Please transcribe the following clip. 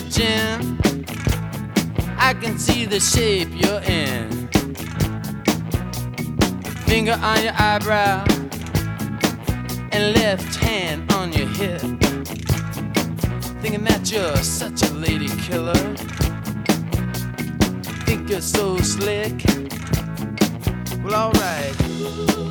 chin. I can see the shape you're in. Finger on your eyebrow and left hand on your hip. Thinking that you're such a lady killer. Think you're so slick. Well, alright.